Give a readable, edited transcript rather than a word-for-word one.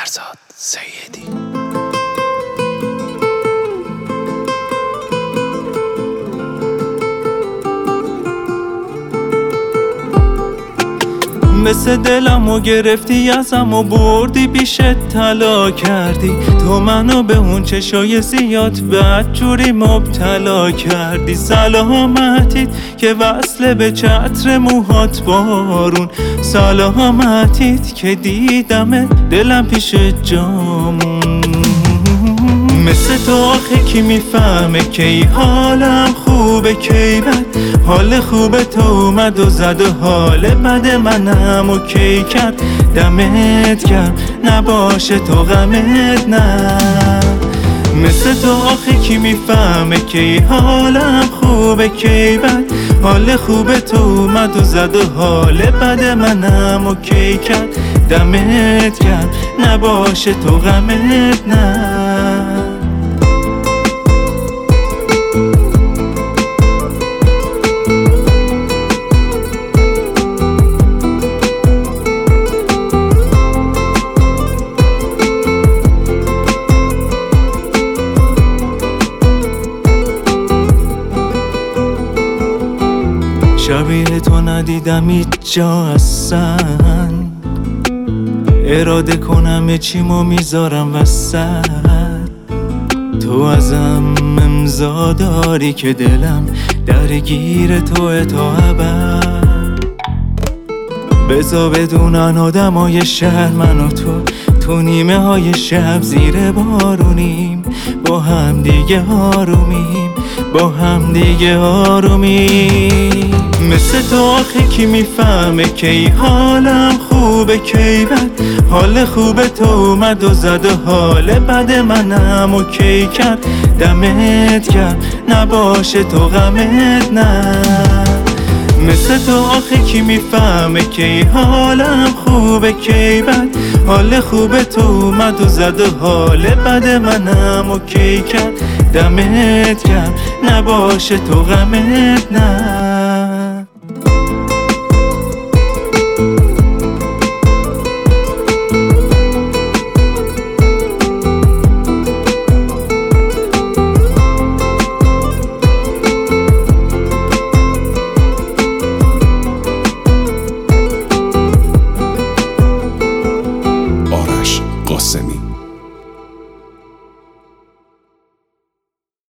فرزاد سیدی. مثل دلمو گرفتی ازم و بردی پیشت طلا کردی، تو منو به اون چشای زیاد بدجوری مبتلا کردی. سلامتیت که وصله به چتر موهات بارون، سلامتیت که دیدم دلم پیش جامون. مثل تو آخه کی میفهمه کی حالم خوبه کی بد، حال خوبه تو اومد و زد و حال بد منم و کی کرد. دمت گرم نباشه تو غمت نه. مثل تو آخه کی میفهمه کی حالم خوبه کی بد، حال خوبه تو اومد و زد و حال بد منم و کی کرد. دمت گرم نباشه تو غمت نه. شبیه تو ندیدم هیچ جا اصلا، اراده کنم چیمو میذارم وسط. تو ازم امضا داری که دلم درگیر توه تا ابد. بذار بدونن آدمای شهر من و تو نیمه های شب زیر بارونیم، با هم دیگه آرومیم، با هم دیگه آرومیم. مثل تو آخه کی میفهمه کی حالم خوبه کی بد، حال خوبه تو اومد و زد و حال بد منم و کی کرد. دمت گرم نباشه تو غمت نه. مثل تو آخه کی میفهمه کی حالم خوبه کی بد، حال خوبه تو اومد و زد و حال بد منم و کی کرد. دمت گرم نباشه تو غمت نه.